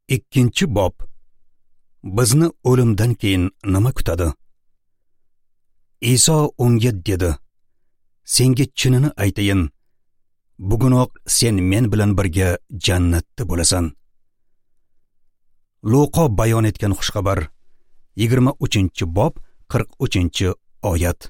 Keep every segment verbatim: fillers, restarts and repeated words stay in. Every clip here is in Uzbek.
Ikkinchi bob. Bizni o'limdan keyin nima kutadi? Iso unga dedi: Senga chinini aytayin, bugunoq sen men bilan birga jannatda bo'lasan. Luqo bayon etgan xushxabar yigirma uchinchi bob qirq uchinchi oyat.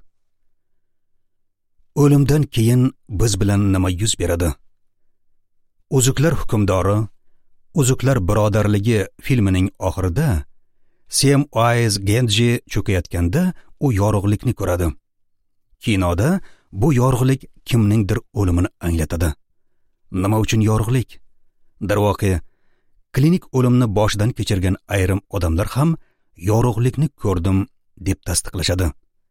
O'limdan keyin biz bilan nima yuz beradi? Uzuklar hukmdori Uzuklar birodarligi filmining oxirida Sam Wise Genji cho'kayotganda u yorug'likni ko'radi. Kinoda bu yorug'lik kimningdir o'limini anglatadi. Nima uchun yorug'lik? Darvoqe, klinik o'limni boshidan kechirgan ayrim odamlar ham yorug'likni ko'rdim deb tasdiqlashadi.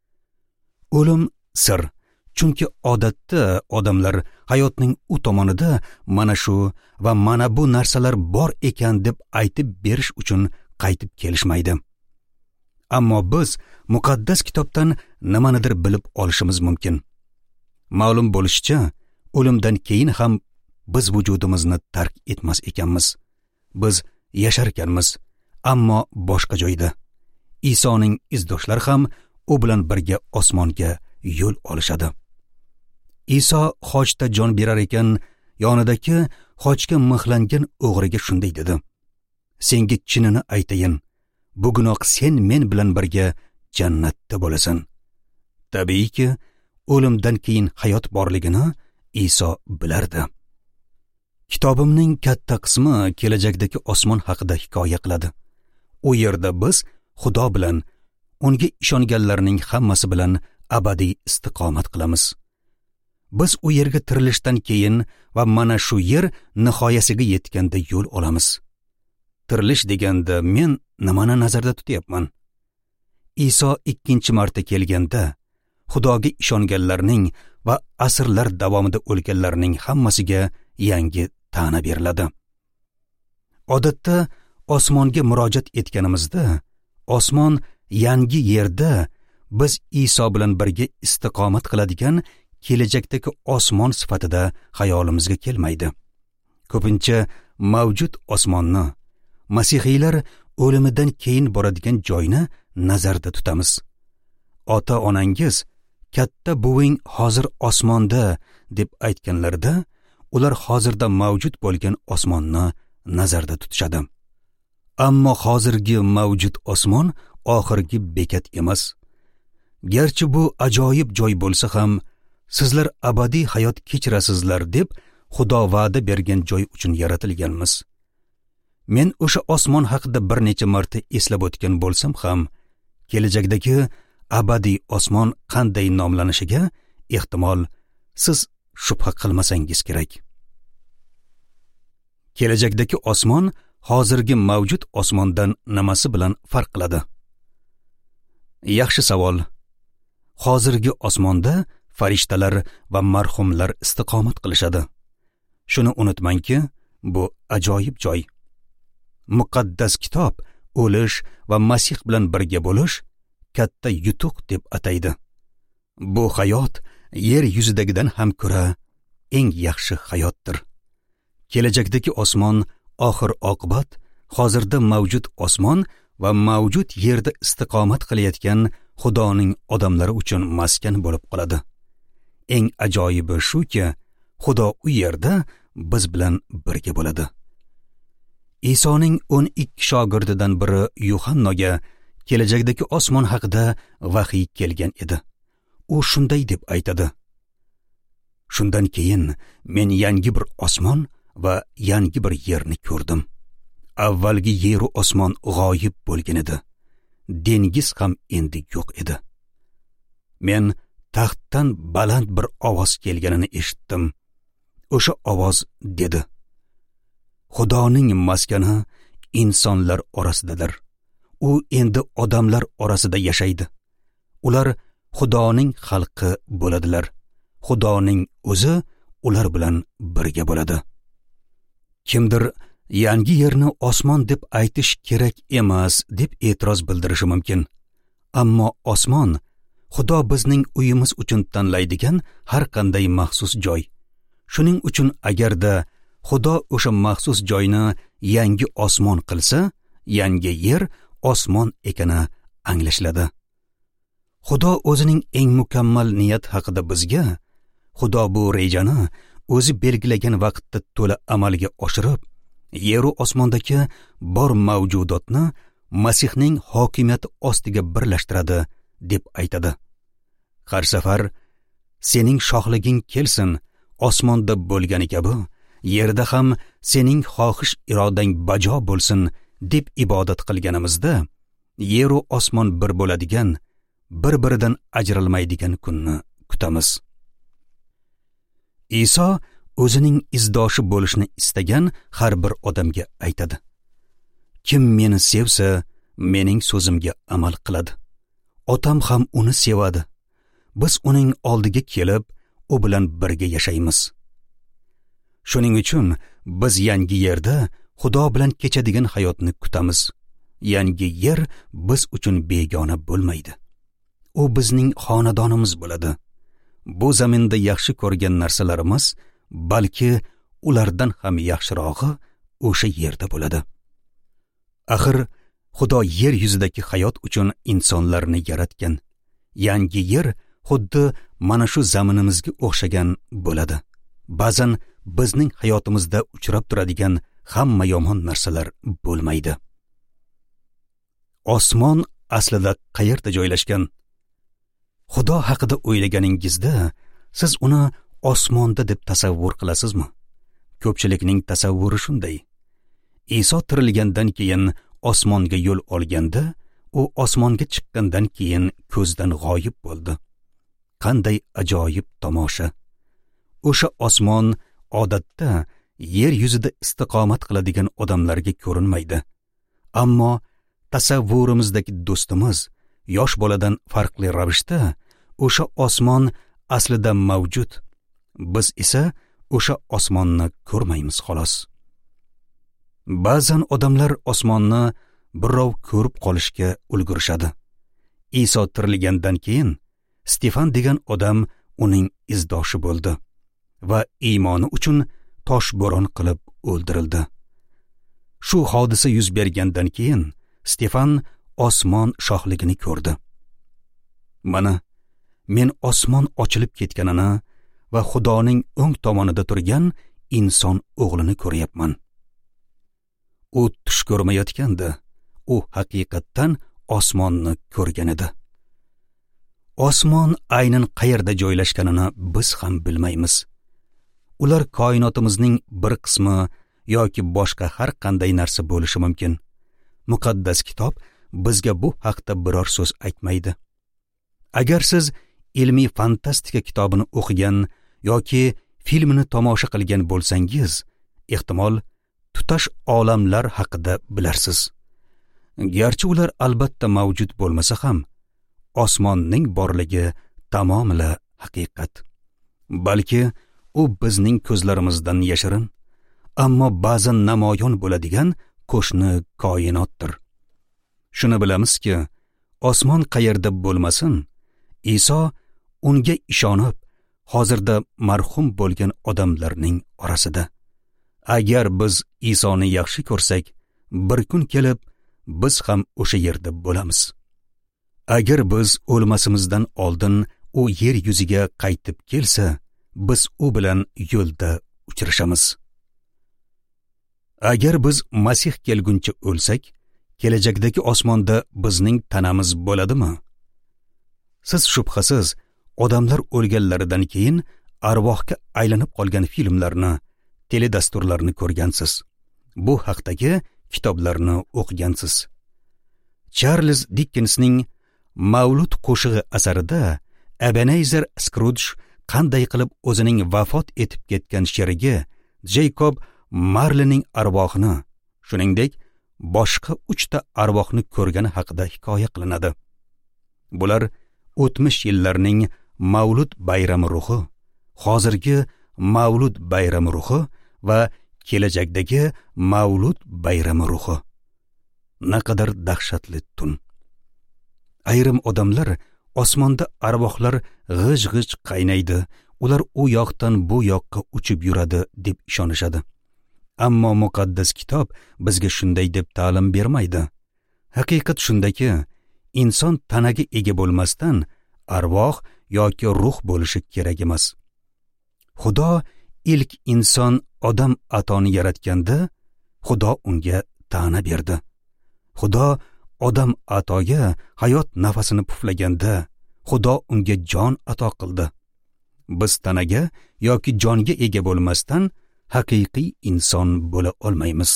O'lim sir. Chunki odatda odamlar hayotning u tomonida mana shu va mana bu narsalar bor ekan deb aytib berish uchun qaytib kelishmaydi. Ammo biz muqaddas kitobdan nimanidir bilib olishimiz mumkin. Ma'lum bo'lishicha, o'limdan keyin ham biz vujudimizni tark etmas ekanmiz. Biz yashar ekanmiz, ammo boshqa joyda. Isoning izdoshlari ham u bilan birga osmonga yo'l olishadi. Iso xochda jon berar ekan, yonidagi xochga mixlangan o'g'riga shunday dedi: Senga chinini aytayin, bugunoq sen men bilan birga jannatda bo'lasan. Tabiiyki, o'limdan keyin hayot borligini Iso bilardi. Kitobimning katta qismi kelajakdagi osmon haqida hikoya qiladi. U yerda biz Xudo bilan, unga ishonganlarning hammasi bilan abadiy istiqomat qilamiz. Biz u yerga tirilishdan keyin va mana shu yer nihoyasiga yetganda yo'l olamiz. Tirilish deganda men nimani nazarda tutyapman? Iso ikkinchi marta kelganda Xudoga ishonganlarning va asrlar davomida o'lganlarning hammasiga yangi ta'na beriladi. Odatda osmonga murojaat etganimizda, osmon yangi yerda biz Iso bilan birga istiqomat qiladigan kelajakdagi osmon sifatida xayolimizga kelmaydi. Ko'pincha mavjud osmonni, masihiylar o'limidan keyin boradigan joyni nazarda tutamiz. Ota-onangiz, katta buving hozir osmonda deb aytganlarida, ular hozirda mavjud bo'lgan osmonni nazarda tutishadi. Ammo hozirgi mavjud osmon oxirgi bekat emas. Garchi bu ajoyib joy bo'lsa ham, sizlar abadiy hayot kechirasizlar deb Xudo va'da bergan joy uchun yaratilganmiz. Men o'sha osmon haqida bir necha marta eslab o'tgan bo'lsam ham, kelajakdagi abadiy osmon qanday nomlanishiga ehtimol siz shubha qilmasangiz kerak. Kelajakdagi osmon hozirgi mavjud osmondan nimasi bilan farq qiladi? Yaxshi savol. Hozirgi osmonda farishtalar va marhumlar istiqomat qilishadi. Shuni unutmangki, bu ajoyib joy. Muqaddas kitob o'lish va Masih bilan birga bo'lish katta yutuq deb ataydi. Bu hayot yer yuzidagidan ham ko'ra eng yaxshi hayotdir. Kelajakdagi osmon oxir oqibat hozirda mavjud osmon va mavjud yerda istiqomat qilayotgan Xudoning odamlari uchun maskan bo'lib qoladi. Eng ajoyibi shuki, Xudo u yerda biz bilan birga bo'ladi. Isoning o'n ikki shogirdidan biri Yuhannaga kelajakdagi osmon haqida vahiy kelgan edi. U shunday deb aytadi: Shundan keyin men yangi bir osmon va yangi bir yerni ko'rdim. Avvalgi yer va osmon g'oyib bo'lgan edi. Dengiz ham endi yo'q edi. Men taxtdan baland bir ovoz kelganini eshitdim. O'sha ovoz dedi: Xudoning maskani insonlar orasidadir. U endi odamlar orasida yashaydi. Ular Xudoning xalqi bo'ladilar. Xudoning o'zi ular bilan birga bo'ladi. Kimdir yangi yerni osmon deb aytish kerak emas deb e'tiroz bildirishi mumkin. Ammo osmon Xudo bizning uyimiz uchun tanlaydigan har qanday maxsus joy. Shuning uchun agarda Xudo o'sha maxsus joyni yangi osmon qilsa, yangi yer osmon ekani anglashiladi. Xudo o'zining eng mukammal niyat haqida bizga, Xudo bu rejani o'zi belgilagan vaqtda to'la amalga oshirib, yer va osmondagi bor mavjudotni Masihning hokimiyati ostiga birlashtiradi deb aytadi. Har safar sening shohliging kelsin, osmonda bo'lgani kabi, yerda ham sening xohish irodang bajo bo'lsin deb ibodat qilganimizda, yer va osmon bir bo'ladigan, bir-biridan ajralmaydigan kunni kutamiz. Iso o'zining izdoshi bo'lishni istagan har bir odamga aytadi. Kim meni sevsa, mening so'zimga amal qiladi. Otam ham uni sevadi. Biz uning oldiga kelib, u bilan birga yashaymiz. Shuning uchun biz yangi yerda Xudo bilan kechadigan hayotni kutamiz. Yangi yer biz uchun begona bo'lmaydi. U bizning xonadonimiz bo'ladi. Bu zaminda yaxshi ko'rgan narsalarimiz, balki ulardan ham yaxshirog'i o'sha yerda bo'ladi. Axir Xudo yer yuzidagi hayot uchun insonlarni yaratgan. Yangi yer xuddi mana shu zaminimizga o'xshagan bo'ladi. Ba'zan bizning hayotimizda uchrab turadigan hamma yomon narsalar bo'lmaydi. Osmon aslida qayerda joylashgan? Xudo haqida o'ylaganingizda, siz uni osmonda deb tasavvur qilasizmi? Ko'pchilikning tasavvuri shunday. Iso tirilgandan keyin osmonga yo'l olganda, u osmonga chiqqandan keyin ko'zdan g'oyib bo'ldi. Qanday ajoyib tomosha! O'sha osmon odatda yer yuzida istiqomat qiladigan odamlarga ko'rinmaydi. Ammo tasavvurimizdagi do'stimiz yosh boladan farqli ravishda o'sha osmon aslida mavjud. Biz esa o'sha osmonni ko'rmaymiz xolos. Ba'zan odamlar osmonni birrov ko'rib qolishga ulgurishadi. Iso tirilgandan keyin Stefan degan odam uning izdoshi bo'ldi va iymoni uchun tosh bo'ron qilib o'ldirildi. Shu hodisa yuz bergandan keyin Stefan osmon shohligini ko'rdi. Mana men osmon ochilib ketganini va Xudoning o'ng tomonida turgan inson o'g'lini ko'ryapman. U tush ko'rmayotgandi, u haqiqatdan osmonni ko'rgan edi. Osmon aynan qayerda joylashganini biz ham bilmaymiz. Ular koinotimizning bir qismi yoki boshqa har qanday narsa bo'lishi mumkin. Muqaddas kitob bizga bu haqda biror so'z aytmaydi. Agar siz ilmiy fantastika kitobini o'qigan yoki filmini tomosha qilgan bo'lsangiz, ehtimol tutash olamlar haqida bilarsiz. Garchi ular albatta mavjud bo'lmasa ham, osmonning borligi tamomila haqiqat. Balki u bizning ko'zlarimizdan yashirin, ammo ba'zan namoyon bo'ladigan qo'shni koinotdir. Shuni bilamizki, osmon qayerda bo'lmasin, Iso unga ishonib, hozirda marhum bo'lgan odamlarning orasida. Agar biz Isoni yaxshi ko'rsak, bir kun kelib biz ham o'sha yerda bo'lamiz. Agar biz o'lmasimizdan oldin u yer yuziga qaytib kelsa, biz u bilan yo'lda uchrashamiz. Agar biz Masih kelguncha o'lsak, kelajakdagi osmonda bizning tanamiz bo'ladimi? Siz shubhasiz odamlar o'lganlaridan keyin arvohga aylanib qolgan filmlarni, teledasturlarni ko'rgansiz. Bu haqdagi kitoblarni o'qigansiz. Charles Dickensning Mavlud qo'shig'i asarida Ebenezer Scrooge qanday qilib o'zining vafot etib ketgan sherigi Jacob Marley'ning arvohini, shuningdek boshqa uchta arvohni ko'rgani haqida hikoya qilinadi. Bular o'tmish yillarning Mavlud bayrami ruhi, hozirgi Mavlud bayrami ruhi va kelajakdagi Mavlud bayrami ruhi. Naqadar dahshatli tun. Ayrim odamlar osmonda arvohlar g'ij-g'ij qaynaydi, ular u yoqdan bu yoqqa uchib yuradi deb ishonishadi. Ammo muqaddas kitob bizga shunday deb ta'lim bermaydi. Haqiqat shundaki, inson tanaga ega bo'lmasdan arvoh yoki ruh bo'lishi kerak emas. Xudo ilk inson odam atoni yaratganda, Xudo unga tana berdi. Xudo odam atoga hayot nafasini puflaganda, Xudo unga jon ato qildi. Biz tanaga yoki jonga ega bo'lmasdan haqiqiy inson bo'la olmaymiz.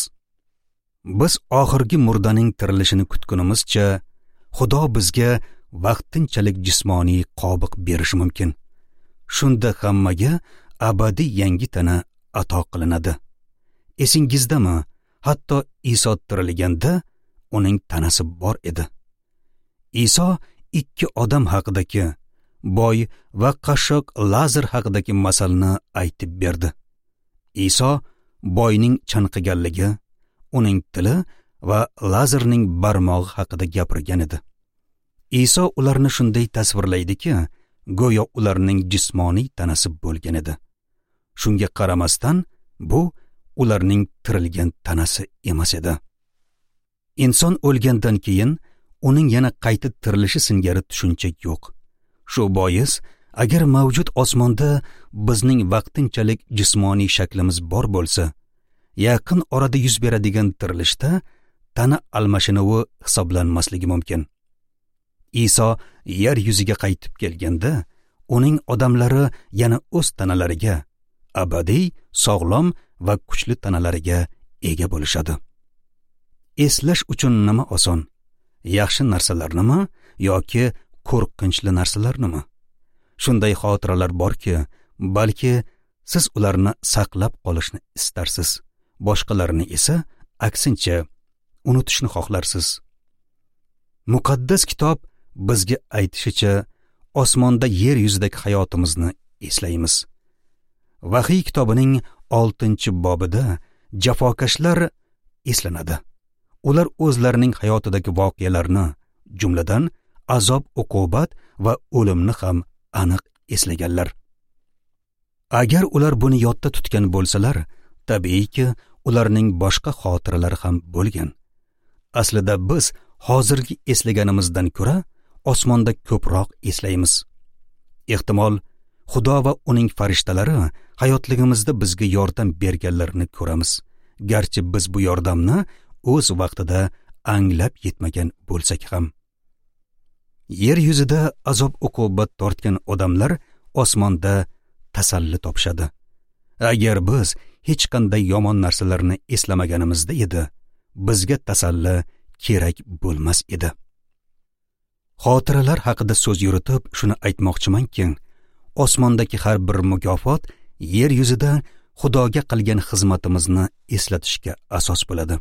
Biz oxirgi murdaning tirilishini kutgunimizcha, Xudo bizga vaqtinchalik jismoniy qobiq berishi mumkin. Shunda hammaga abadiy yangi tana ato qilinadi. Esingizdami, hatto Iso tirilganda uning tanasi bor edi. Iso ikki odam haqidagi, boy va qashshoq Lazar haqidagi masalni aytib berdi. Iso boyning chanqiganligi, uning tili va Lazarning barmog'i haqida gapirgan edi. Iso ularni shunday tasvirlaydiki, go'yo ularning jismoniy tanasi bo'lgan edi. Shunga qaramasdan, bu ularning tirilgan tanasi emas edi. Inson o'lgandan keyin uning yana qayta tirilishi singari tushuncha yo'q. Shu bois, agar mavjud osmonda bizning vaqtinchalik jismoniy shaklimiz bor bo'lsa, yaqin orada yuz beradigan tirilishda tana almashinuvi hisoblanmasligi mumkin. Iso yer yuziga qaytib kelganda, uning odamlari yana o'z tanalariga, abadiy, sog'lom va kuchli tanalariga ega bo'lishadi. Eslash uchun nima oson? Yaxshi narsalarnimi yoki qo'rqinchli narsalarnimi? Shunday xotiralar borki, balki siz ularni saqlab qolishni istarsiz, boshqalarini esa aksincha unutishni xohlarsiz. Muqaddas kitob bizga aytishicha, osmonda yer yuzidagi hayotimizni eslaymiz. Vahiy kitobining oltinchi bobida jafokashlar eslanadi. Ular o'zlarining hayotidagi voqealarni, jumladan azob, uqubat va o'limni ham aniq eslaganlar. Agar ular buni yodda tutgan bo'lsalar, tabiiyki, ularning boshqa xotiralari ham bo'lgan. Aslida biz hozirgi eslaganimizdan ko'ra osmonda ko'proq eslaymiz. Ehtimol, Xudo va uning farishtalari hayotligimizda bizga yordam berganlarini ko'ramiz, garchi biz bu yordamni o'z vaqtida anglab yetmagan bo'lsak ham. Yer yuzida azob uqubat tortgan odamlar osmonda tasalli topishadi. Agar biz hech qanday yomon narsalarni eslamaganimizda edi, bizga tasalli kerak bo'lmas edi. Xotiralar haqida so'z yuritib shuni aytmoqchimanki, osmondagi har bir mukofot yer yuzida Xudoga qilgan xizmatimizni eslatishga asos bo'ladi.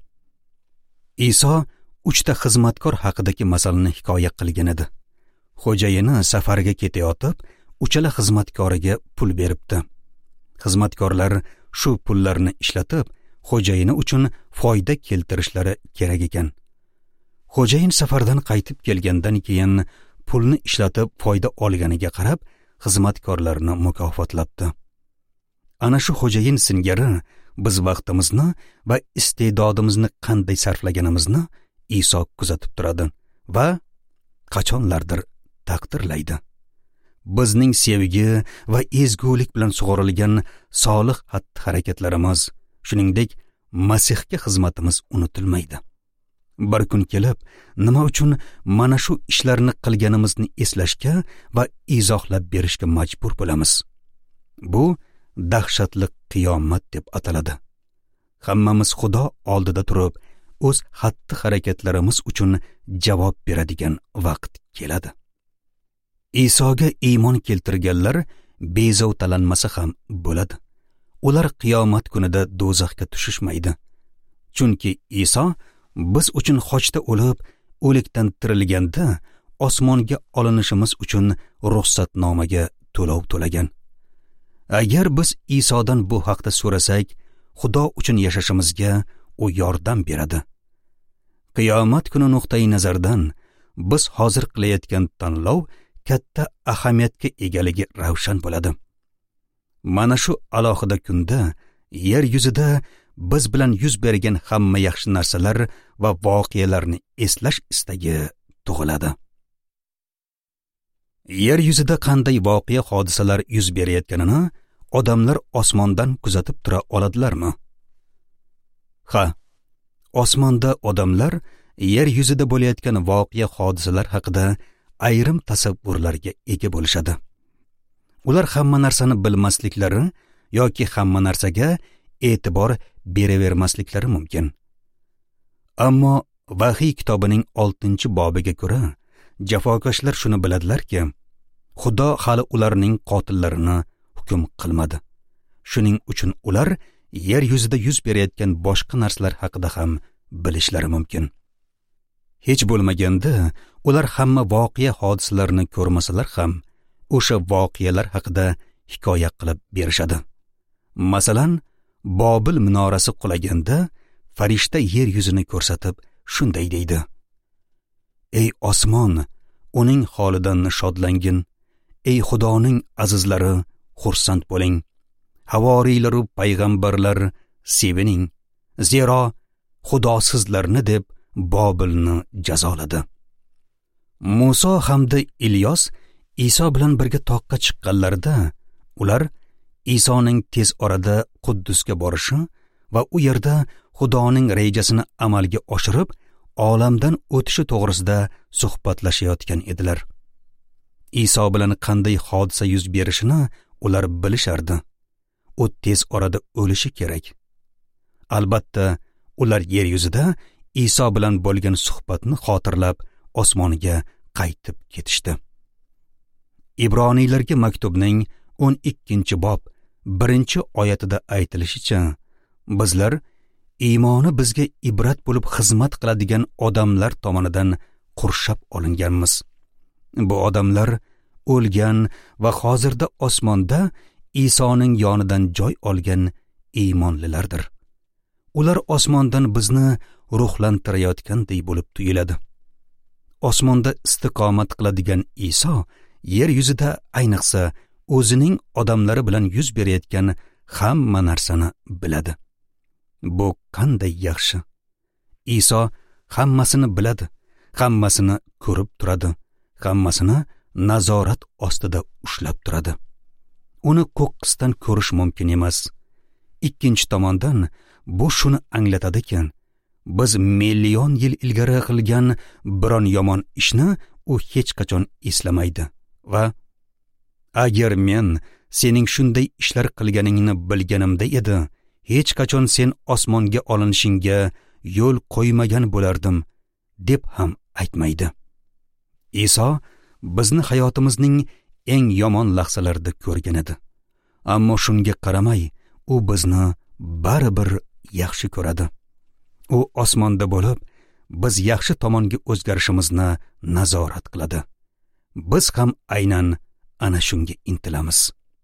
Iso uchta xizmatkor haqidagi masalni hikoya qilgan edi. Xo'jayini safarga ketayotib, uchala xizmatkoriga pul beribdi. Xizmatkorlar shu pullarni ishlatib, xo'jayini uchun foyda keltirishlari kerak ekan. Xo'jayin safardan qaytib kelgandan keyin pulni ishlatib foyda olganiga qarab, xizmatkorlarni mukofotlabdi. Ana shu xo'jayin singari biz vaqtimizni va iste'dodimizni qanday sarflaganimizni Iso kuzatib turadi va qachonlardir taqdirlaydi. Bizning sevgi va ezgulik bilan sug'orilgan solih xatti-harakatlarimiz, shuningdek Masihga xizmatimiz unutilmaydi. Bir kun kelib, nima uchun mana shu ishlarni qilganimizni eslashga va izohlab berishga majbur bo'lamiz. Bu dahshatli qiyomat deb ataladi. Hammamiz Xudo oldida turib, o'z xatti-harakatlarimiz uchun javob beradigan vaqt keladi. Isoga iymon keltirganlar bezovtalanmasa ham bo'ladi. Ular qiyomat kunida do'zaxga tushishmaydi. Chunki Iso biz uchun xochda o'lib, o'likdan tirilganda osmonga olinishimiz uchun ruxsatnomaga to'lov to'lagan. Agar biz Isodan bu haqda so'rasak, Xudo uchun yashashimizga u yordam beradi. Qiyomat kuni nuqtai nazardan biz hozir qilayotgan tanlov katta ahamiyatga egaligi ravshan bo'ladi. Mana shu alohida kunda yer yuzida biz bilan yuz bergan hamma yaxshi narsalar va voqealarni eslash istagi tug'iladi. Yer yuzida qanday voqea hodisalar yuz berayotganini odamlar osmondan kuzatib tura oladilarmi? Ha, osmonda odamlar yer yuzida bo'layotgan voqea hodisalar haqida ayrim tasavvurlarga ega bo'lishadi. Ular hamma narsani bilmasliklari yoki hamma narsaga e'tibor beravermasliklari mumkin. Ammo Vahiy kitobining oltinchi bobiga ko'ra, jafokashlar shuni biladilarki, Xudo hali ularning qotillarini hukm qilmadi. Shuning uchun ular yer yuzida yuz berayotgan boshqa narsalar haqida ham bilishlari mumkin. Hech bo'lmaganda ular hamma voqea hodisalarni ko'rmasalar ham o'sha voqealar haqida hikoya qilib berishadi. Masalan, Bobil minorasi qulaganda farishta yer yuzini ko'rsatib shunday deydi: Ey osmon, uning holidan shodlangin. Ey Xudoning azizlari, xursand bo'ling. Havoriylar va payg'ambarlar, sevining. Zero Xudo sizlarni deb Bobilni jazoladi. Muso hamda Ilyos Iso bilan birga toqqa chiqqanlarida ular Isoning tez orada Quddusga borishi va u yerda Xudoning rejasini amalga oshirib, olamdan o'tishi to'g'risida suhbatlashayotgan edilar. Iso bilan qanday hodisa yuz berishini ular bilishardi. U tez orada o'lishi kerak. Albatta, ular yer yuzida Iso bilan bo'lgan suhbatni xotirlab osmoniga qaytib ketishdi. Ibroniylarga maktubning o'n ikkinchi bob birinchi oyatida aytilishicha, bizlar iymoni bizga ibrat bo'lib xizmat qiladigan odamlar tomonidan qurshab olinganmiz. Bu odamlar o'lgan va hozirda osmonda Isoning yonidan joy olgan iymonlilardir. Ular osmondan bizni ruhlantirayotgandek bo'lib tuyuladi. Osmonda istiqomat qiladigan Iso yer yuzida ayniqsa o'zining odamlari bilan yuz berayotgan hamma narsani biladi. Bu qanday yaxshi! Iso hammasini biladi, hammasini ko'rib turadi, hammasini nazorat ostida ushlab turadi. Uni qo'qqisdan ko'rish mumkin emas. Ikkinchi tomondan bu shuni anglatadiki, biz million yil ilgari qilgan biron yomon ishni u hech qachon eslamaydi va agar men sening shunday ishlar qilganingni bilganimda edi, hech qachon sen osmonga olinishingga yo'l qo'ymagan bo'lardim deb ham aytmaydi. Iso bizni hayotimizning eng yomon lahzalarida ko'rgan edi. Ammo shunga qaramay, u bizni baribir yaxshi ko'radi. U osmonda bo'lib, biz yaxshi tomonga o'zgarishimizni nazorat qiladi. Biz ham aynan ana shunga intilamiz.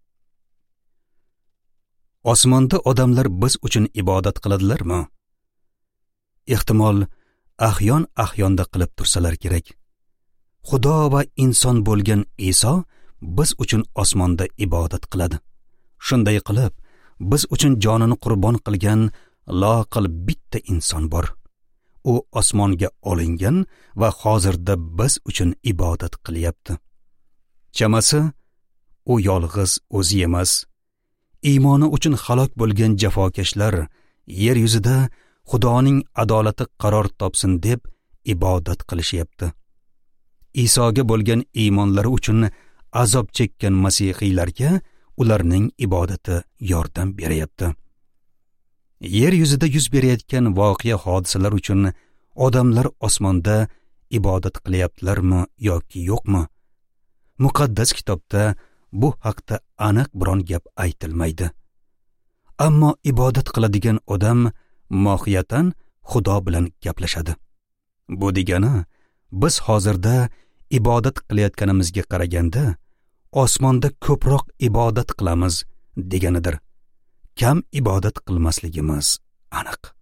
Osmonda odamlar biz uchun ibodat qiladilarmi? Ehtimol ahyon-ahyonda qilib tursalar kerak. Xudo va inson bo'lgan Iso biz uchun osmonda ibodat qiladi. Shunday qilib, biz uchun jonini qurbon qilgan loqil bitta inson bor. U osmonga olingan va hozirda biz uchun ibodat qilyapti. Chamasi, u yolg'iz o'zi emas. Iymoni uchun halok bo'lgan jafokashlar yer yuzida Xudoning adolati qaror topsin deb ibodat qilishyapti. Isoga bo'lgan iymonlari uchun azob chekkan masihiylarga ularning ibodati yordam berayapti. Yer yuzida yuz berayotgan voqea hodisalar uchun odamlar osmonda ibodat qilyaptilarmi yoki yo'qmi? Muqaddas kitobda bu haqda aniq biron gap aytilmaydi. Ammo ibodat qiladigan odam mohiyatan Xudo bilan gaplashadi. Bu degani, biz hozirda ibodat qilayotganimizga qaraganda osmonda ko'proq ibodat qilamiz deganidir. Kam ibodat qilmasligimiz aniq.